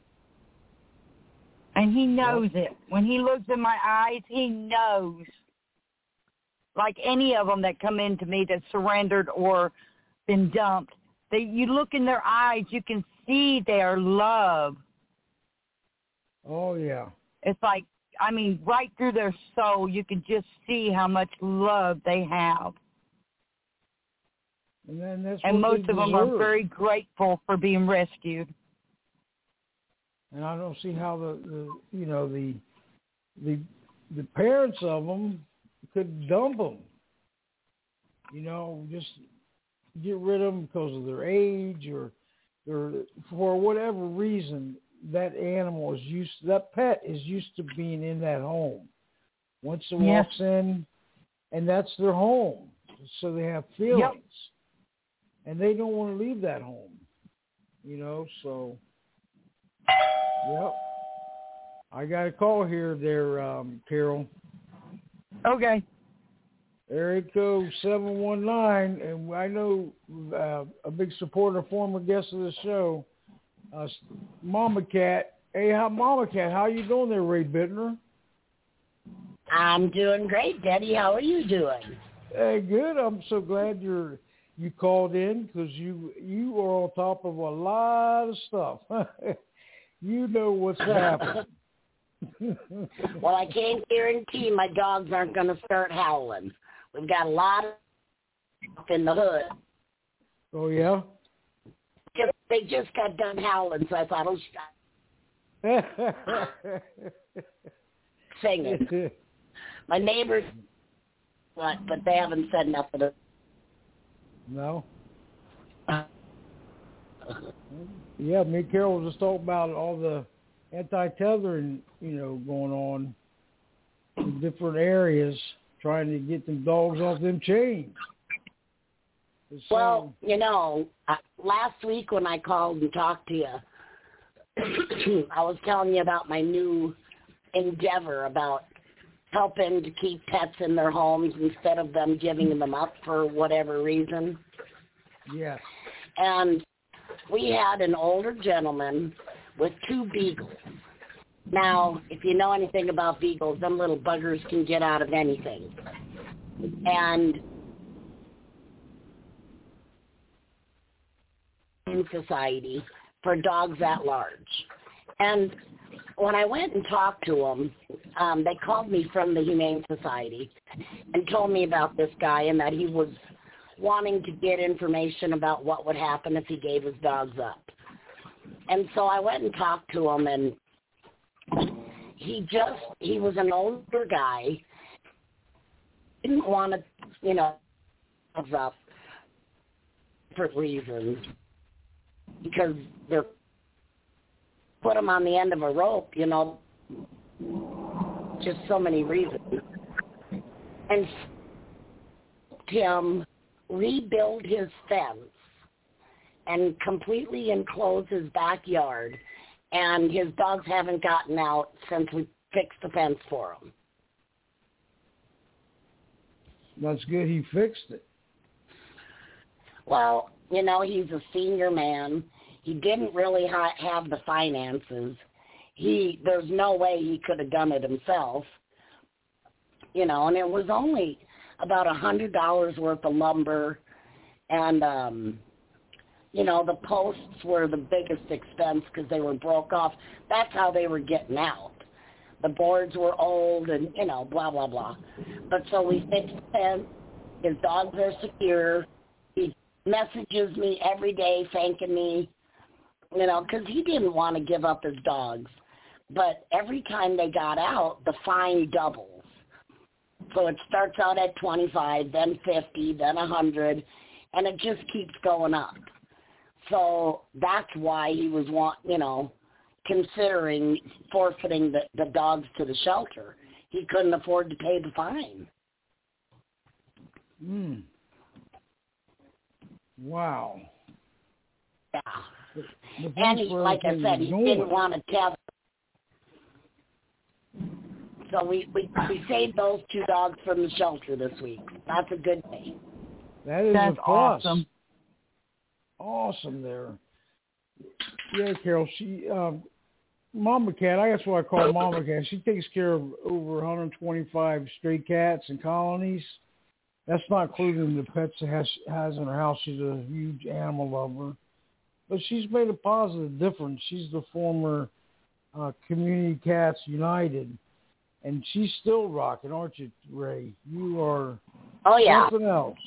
And he knows yep. it. When he looks in my eyes, he knows. Like any of them that come into me that surrendered or been dumped, they, you look in their eyes, you can see their love. Oh, yeah. It's like, I mean, right through their soul, you can just see how much love they have. And then that's and what most they of them deserve. are very grateful for being rescued. And I don't see how the, the you know the the the parents of them could dump them. You know, just get rid of them because of their age or their for whatever reason. That animal is used. That pet is used to being in that home. Once it Yes. walks in, and that's their home, so they have feelings, Yep. and they don't want to leave that home. You know, so. Yep. I got a call here there, um, Carol. Okay. Area code seven one nine, and I know uh, a big supporter, former guest of the show, uh, Mama Cat. Hey, how, Mama Cat, how you doing there, Ray Bittner? I'm doing great, Daddy. How are you doing? Hey, good. I'm so glad you're you called in because you you are on top of a lot of stuff. You know what's happening. Well, I can't guarantee my dogs aren't going to start howling. We've got a lot of stuff in the hood. Oh, yeah? Just, they just got done howling, so I thought, oh, stop singing. My neighbors, but but they haven't said nothing. No? Yeah, me and Carol was just talking about all the anti-tethering, you know, going on in different areas, trying to get them dogs off them chains. So, Well, you know, uh, last week when I called and talked to you, I was telling you about my new endeavor about helping to keep pets in their homes instead of them giving them up for whatever reason. yes. And we had an older gentleman with two beagles. Now, if you know anything about beagles, them little buggers can get out of anything. And society for dogs at large. And when I went and talked to them, um, they called me from the Humane Society and told me about this guy and that he was wanting to get information about what would happen if he gave his dogs up. And so I went and talked to him, and he just, he was an older guy, didn't want to, you know, dogs up for reasons, because they're put them on the end of a rope, you know, just so many reasons. And him rebuild his fence and completely enclose his backyard, and his dogs haven't gotten out since we fixed the fence for them. That's good he fixed it. Well, you know, he's a senior man. He didn't really ha- have the finances. He, there's no way he could have done it himself. You know, and it was only about a hundred dollars worth of lumber, and um, you know, the posts were the biggest expense because they were broke off. That's how they were getting out. The boards were old, and you know, blah blah blah. But so we fixed the fence. His dogs are secure. He messages me every day thanking me, you know, because he didn't want to give up his dogs. But every time they got out, the fine doubles. So it starts out at twenty-five, then fifty, then one hundred, and it just keeps going up. So that's why he was, want, you know, considering forfeiting the, the dogs to the shelter. He couldn't afford to pay the fine. Mm. Wow. Yeah. The And he, for like I everything said, he you're didn't doing. want to tell. So we, we, we saved those two dogs from the shelter this week. That's a good thing. That is That's a plus. awesome. Awesome there. Yeah, Carol, she, um, Mama Cat, I guess what I call Mama Cat, she takes care of over one hundred twenty-five stray cats and colonies. That's not including the pets that has, has in her house. She's a huge animal lover. But she's made a positive difference. She's the former uh, Community Cats United. And she's still rocking, aren't you, Ray? You are Oh, yeah. something else.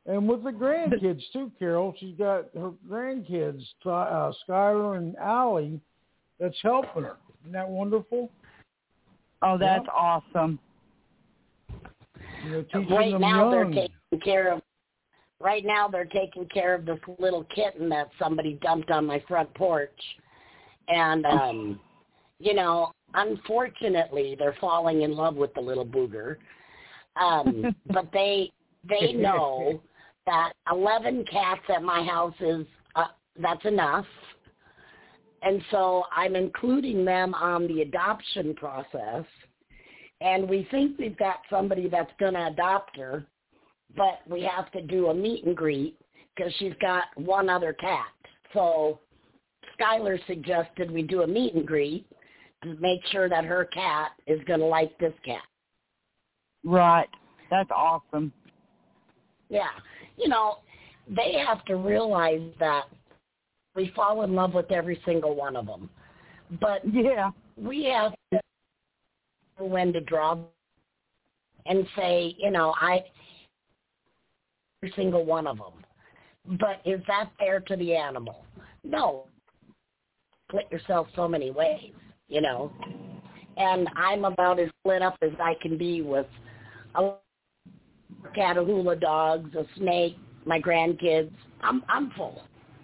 And with the grandkids too, Carol, she's got her grandkids, uh, Skylar and Allie, that's helping her. Isn't that wonderful? Oh, that's yeah. awesome. You know, teaching right them now young. they're taking care of. Right now they're taking care of this little kitten that somebody dumped on my front porch, and um, you know, unfortunately, they're falling in love with the little booger. Um, but they they know that eleven cats at my house is uh, that's enough. And so I'm including them on the adoption process. And we think we've got somebody that's going to adopt her, but we have to do a meet and greet because she's got one other cat. So Skylar suggested we do a meet and greet to make sure that her cat is going to like this cat. Right. That's awesome. Yeah. You know, they have to realize that we fall in love with every single one of them. But yeah, we have to know when to draw and say, you know, I every single one of them. But is that fair to the animal? No. Split yourself so many ways, you know. And I'm about as split up as I can be with a Catahoula dogs, a snake, my grandkids. I'm I'm full.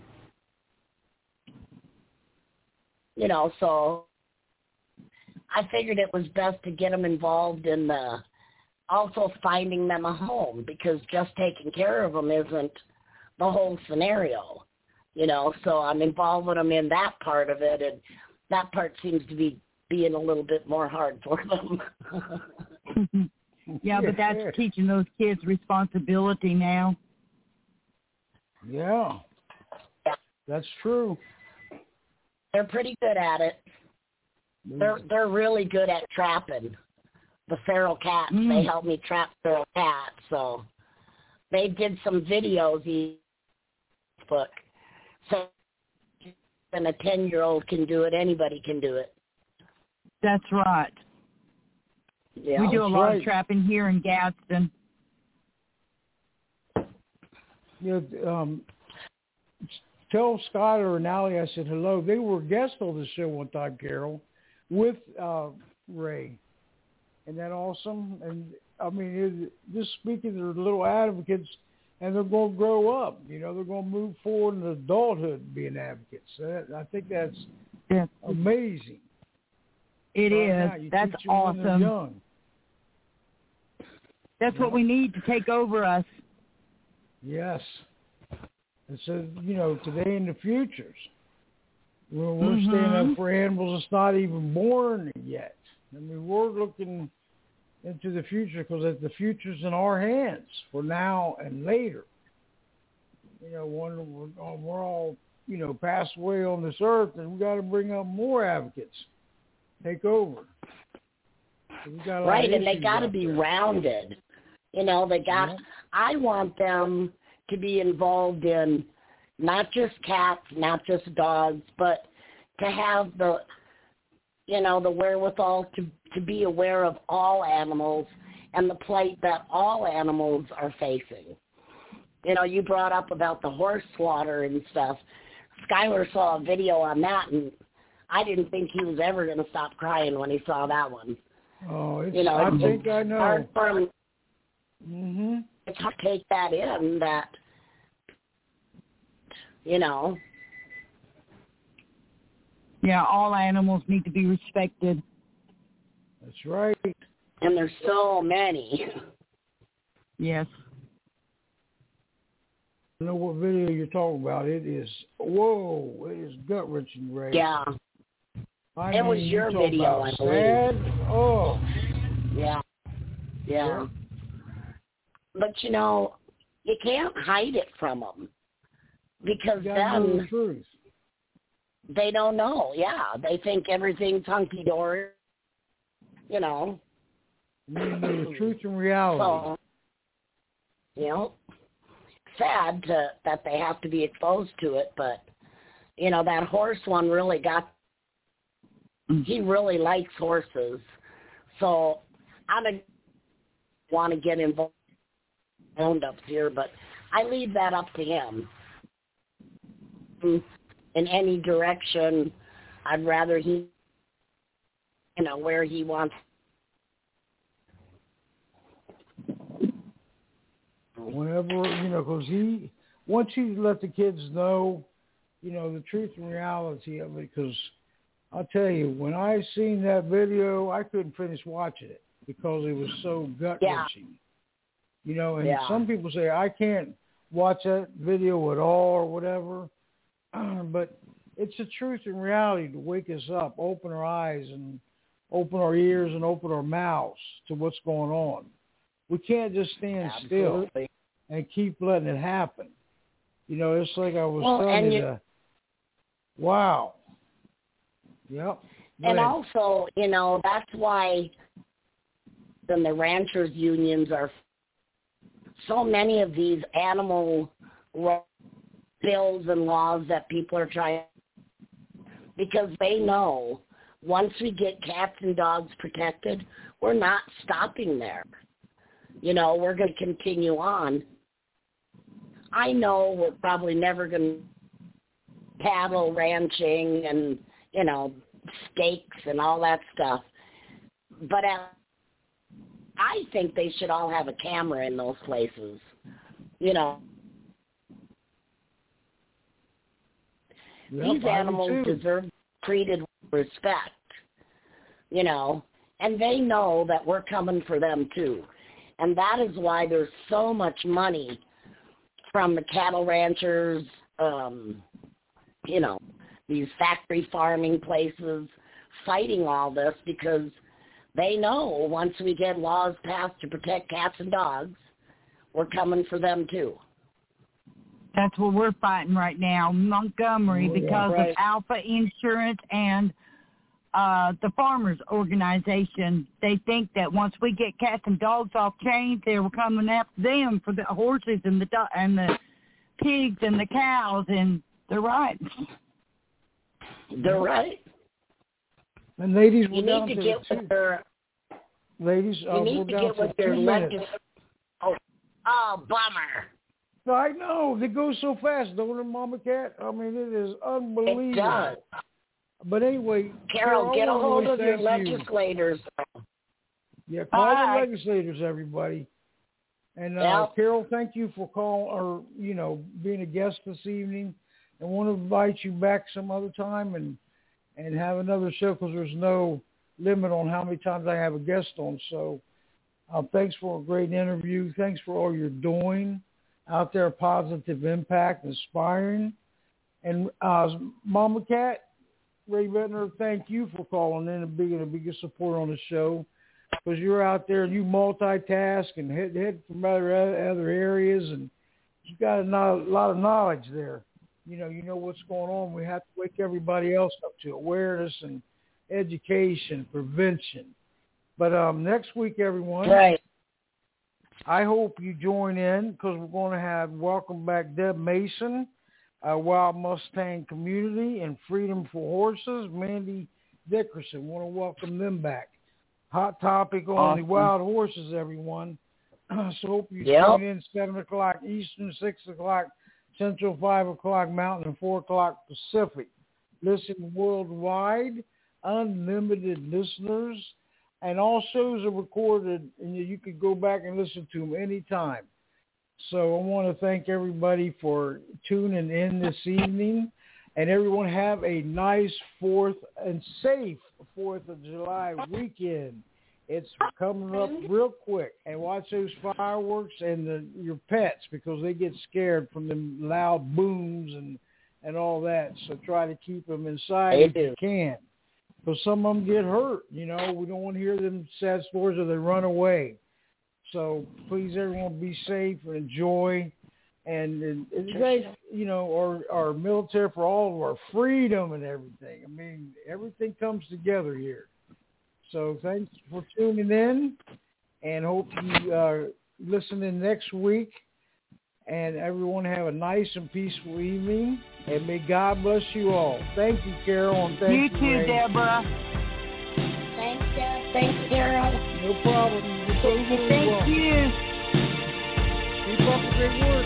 You know, so I figured it was best to get them involved in the also finding them a home, because just taking care of them isn't the whole scenario, you know. So I'm involving them in that part of it, and that part seems to be being a little bit more hard for them. Yeah, but that's teaching those kids responsibility now. Yeah, yeah. That's true. They're pretty good at it. They're they're really good at trapping the feral cats. Mm. They helped me trap feral cats, so they did some videos. Facebook, so and a ten-year-old can do it. Anybody can do it. That's right. Yeah, we do a lot right. of trapping here in Gadsden. You know, um, tell Skylar and Allie I said hello. They were guests on the show one time, Carol, with uh, Ray. Isn't that awesome? And, I mean, it, just speaking, they're little advocates, and they're going to grow up. You know, they're going to move forward in adulthood being advocates. So I think that's yeah. amazing. It right is. That's awesome. That's yeah. what we need to take over us. Yes. And so, you know, today and the futures, when we're mm-hmm. standing up for animals that's not even born yet. I mean, we're looking into the future because the future's in our hands for now and later. You know, when we're, we're all, you know, passed away on this earth, and we got to bring up more advocates, take over. So we got right, and they got to be there. rounded. You know, they got. Yeah. I want them to be involved in not just cats, not just dogs, but to have the, you know, the wherewithal to, to be aware of all animals and the plight that all animals are facing. You know, you brought up about the horse slaughter and stuff. Skylar saw a video on that, and I didn't think he was ever going to stop crying when he saw that one. Oh, it's, you know, I it's think I know. Hard for him, mm-hmm. It's hard to take that in, that, you know. Yeah, all animals need to be respected. That's right. And there's so many. Yes. I know what video you're talking about. It is, whoa, it is gut-wrenching, Ray. Yeah. I it mean, was your you video, I believe. Sad? Oh. Yeah. Yeah. Yeah. But, you know, you can't hide it from them, because you then the truth. They don't know. Yeah, they think everything's hunky-dory, you know. You know the truth and reality. So, you know, sad to, that they have to be exposed to it, but, you know, that horse one really got, he really likes horses. So I don't want to get involved up here, but I leave that up to him. In any direction, I'd rather he, you know, where he wants. Whenever, you know, because he, once you let the kids know, you know, the truth and reality of it, because I'll tell you, when I seen that video, I couldn't finish watching it because it was so gut-wrenching. Yeah. You know, and yeah. some people say, I can't watch that video at all or whatever, but it's the truth and reality to wake us up, open our eyes and open our ears and open our mouths to what's going on. We can't just stand Absolutely. still and keep letting it happen. You know, it's like I was well, telling you, you wow. Yep. And also, you know, that's why then the ranchers unions are so many of these animal bills and laws that people are trying, because they know once we get cats and dogs protected, we're not stopping there. You know, we're going to continue on. I know we're probably never going to cattle ranching and, you know, steaks and all that stuff. But uh, I think they should all have a camera in those places. You know, yep, these animals deserve treated with respect, you know, and they know that we're coming for them too. And that is why there's so much money from the cattle ranchers, um, you know, these factory farming places fighting all this, because they know once we get laws passed to protect cats and dogs, we're coming for them too. That's what we're fighting right now, Montgomery, oh, yeah, because right. of Alpha Insurance and uh, the Farmers Organization. They think that once we get cats and dogs off chains, they're coming after them for the horses and the do- and the pigs and the cows, and they're right. They're right. And ladies, we're you down need to, to get with their. Ladies, you uh, need we're to down get to with their legis- Oh, oh, bummer. I know. They go so fast, don't it, Mama Cat? I mean, it is unbelievable. It does. But anyway, Carol, Carol get a hold of your you. legislators. Yeah, call Bye. the legislators, everybody. And uh, yep. Carol, thank you for calling, or you know, being a guest this evening. I want to invite you back some other time and and have another show, because there's no limit on how many times I have a guest on. So uh, thanks for a great interview. Thanks for all you're doing out there, positive impact, inspiring. And uh, Mama Cat, Ray Bettner, thank you for calling in and being a bigger support on the show, because you're out there and you multitask and hit, hit from other other areas, and you've got a lot of knowledge there. You know, you know what's going on. We have to wake everybody else up to awareness and education, prevention. But um, next week, everyone, right. I hope you join in, because we're going to have welcome back Deb Mason, uh, Wild Mustang Community, and Freedom for Horses, Mandy Dickerson. Want to welcome them back. Hot topic on awesome. the wild horses, everyone. So hope you yep. tune in seven o'clock Eastern, six o'clock Central, five o'clock Mountain, and four o'clock Pacific. Listen worldwide, unlimited listeners, and all shows are recorded, and you can go back and listen to them anytime. So I want to thank everybody for tuning in this evening, and everyone have a nice fourth and safe fourth of July weekend. It's coming up real quick, and watch those fireworks and the, your pets, because they get scared from the loud booms and, and all that. So try to keep them inside if you can, because some of them get hurt. You know, we don't want to hear them sad stories or they run away. So please, everyone, be safe and enjoy. And, and, and thank, you know, our, our military for all of our freedom and everything. I mean, everything comes together here. So thanks for tuning in, and hope you uh, listen in next week. And everyone have a nice and peaceful evening, and may God bless you all. Thank you, Carol, and thank you, you too, Ray. Deborah. Thanks, Deb. Thanks, Carol. No problem. You're Thank welcome. you. Keep up the great work.